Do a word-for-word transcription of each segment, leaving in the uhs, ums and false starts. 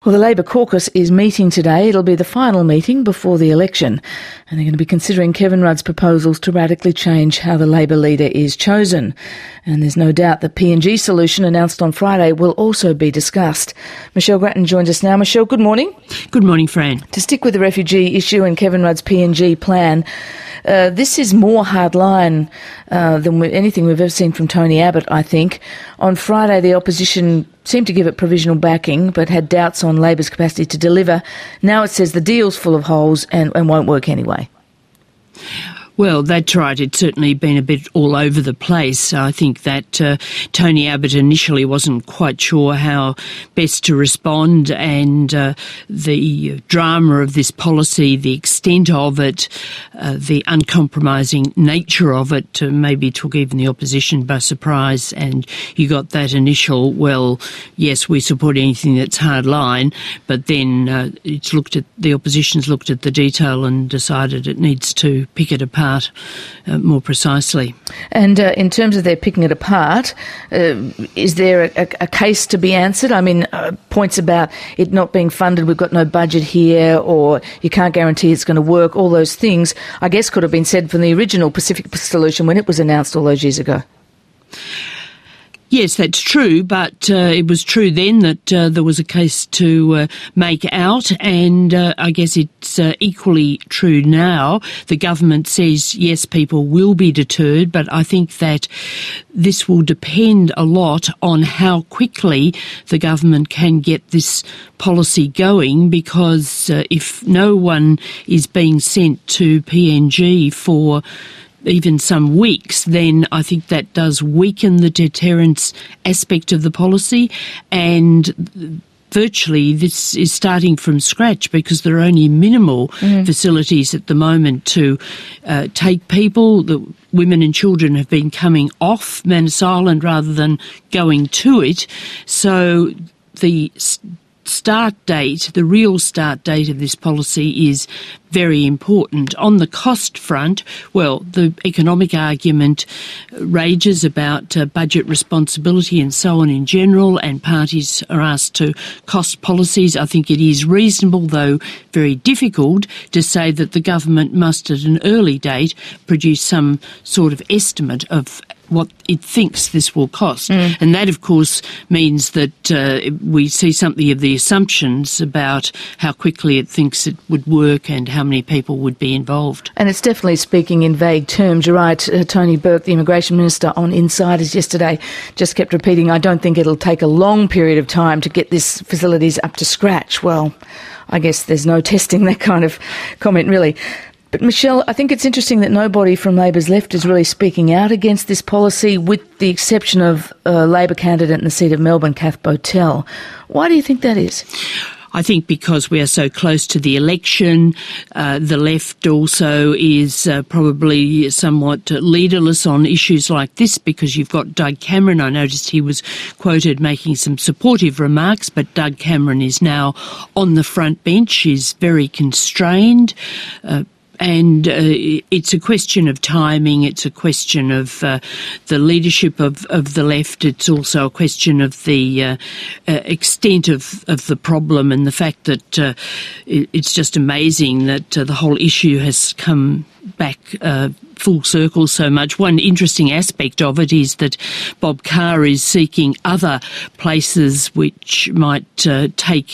Well, the Labor caucus is meeting today. It'll be the final meeting before the election, and they're going to be considering Kevin Rudd's proposals to radically change how the Labor leader is chosen. And there's no doubt the P N G solution announced on Friday will also be discussed. Michelle Grattan joins us now. Michelle, good morning. Good morning, Fran. To stick with the refugee issue and Kevin Rudd's P N G plan, uh, this is more hardline uh, than we, anything we've ever seen from Tony Abbott, I think. On Friday, the opposition seemed to give it provisional backing, but had doubts on Labor's capacity to deliver. Now it says the deal's full of holes and, and won't work anyway. Well, that's right. It's certainly been a bit all over the place. I think that uh, Tony Abbott initially wasn't quite sure how best to respond, and uh, the drama of this policy, the extent of it, uh, the uncompromising nature of it, uh, maybe took even the opposition by surprise. And you got that initial, well, yes, we support anything that's hard line, but then uh, it's looked at the opposition's looked at the detail and decided it needs to pick it apart. Uh, more precisely. And uh, in terms of their picking it apart, uh, is there a, a case to be answered? I mean, uh, points about it not being funded, we've got no budget here, or you can't guarantee it's going to work, all those things, I guess could have been said from the original Pacific solution when it was announced all those years ago. Yes, that's true, but uh, it was true then that uh, there was a case to uh, make out, and uh, I guess it's uh, equally true now. The government says, yes, people will be deterred, but I think that this will depend a lot on how quickly the government can get this policy going, because uh, if no one is being sent to P N G for even some weeks, then I think that does weaken the deterrence aspect of the policy, and virtually this is starting from scratch because there are only minimal mm. facilities at the moment to uh, take people. The women and children have been coming off Manus Island rather than going to it, so the start date, the real start date of this policy is very important. On the cost front, well, the economic argument rages about uh, budget responsibility and so on in general, and parties are asked to cost policies. I think it is reasonable, though very difficult, to say that the government must at an early date produce some sort of estimate of what it thinks this will cost. Mm. And that, of course, means that uh, we see something of the assumptions about how quickly it thinks it would work and how many people would be involved. And it's definitely speaking in vague terms. You're right, uh, Tony Burke, the Immigration Minister, on Insiders yesterday, just kept repeating, I don't think it'll take a long period of time to get these facilities up to scratch. Well, I guess there's no testing that kind of comment, really. But, Michelle, I think it's interesting that nobody from Labor's left is really speaking out against this policy, with the exception of a Labor candidate in the seat of Melbourne, Kath Bowtell. Why do you think that is? I think because we are so close to the election, uh, the left also is uh, probably somewhat leaderless on issues like this, because you've got Doug Cameron. I noticed he was quoted making some supportive remarks, but Doug Cameron is now on the front bench. He's very constrained. Uh, And uh, it's a question of timing. It's a question of uh, the leadership of, of the left. It's also a question of the uh, uh, extent of, of the problem, and the fact that uh, it's just amazing that uh, the whole issue has come back uh, full circle so much. One interesting aspect of it is that Bob Carr is seeking other places which might uh, take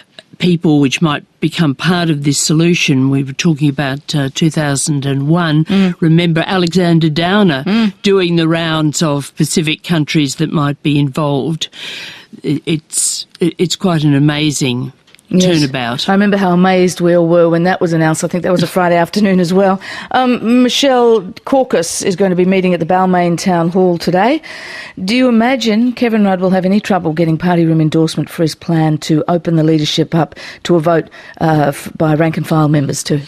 people which might become part of this solution. We were talking about uh, two thousand one. Mm. Remember Alexander Downer mm. doing the rounds of Pacific countries that might be involved. It's it's quite an amazing Yes. turnabout. I remember how amazed we all were when that was announced. I think that was a Friday afternoon as well. Um, Michelle, caucus is going to be meeting at the Balmain Town Hall today. Do you imagine Kevin Rudd will have any trouble getting party room endorsement for his plan to open the leadership up to a vote uh, by rank and file members too?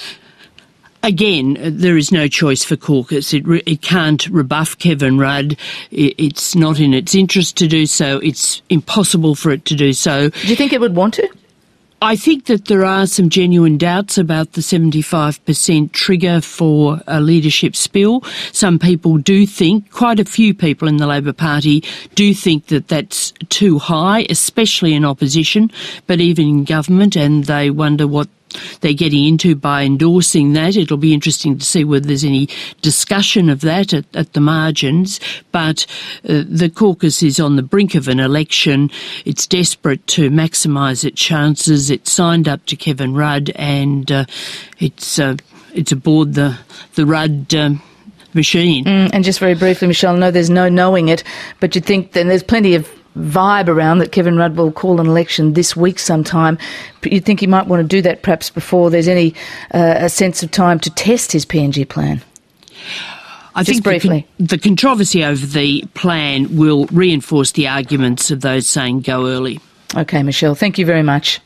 Again, there is no choice for caucus. It, re- it can't rebuff Kevin Rudd. It, it's not in its interest to do so. It's impossible for it to do so. Do you think it would want to? I think that there are some genuine doubts about the seventy-five percent trigger for a leadership spill. Some people do think, quite a few people in the Labor Party do think that that's too high, especially in opposition, but even in government, and they wonder what they're getting into by endorsing that. It'll be interesting to see whether there's any discussion of that at, at the margins. But uh, the caucus is on the brink of an election. It's desperate to maximise its chances. It's signed up to Kevin Rudd, and uh, it's uh, it's aboard the the Rudd Um, machine. Mm, and just very briefly, Michelle, I know there's no knowing it, but you'd think that there's plenty of vibe around that Kevin Rudd will call an election this week sometime. But you'd think he might want to do that perhaps before there's any uh, a sense of time to test his P N G plan. I Just think briefly. The, the controversy over the plan will reinforce the arguments of those saying go early. Okay, Michelle, thank you very much.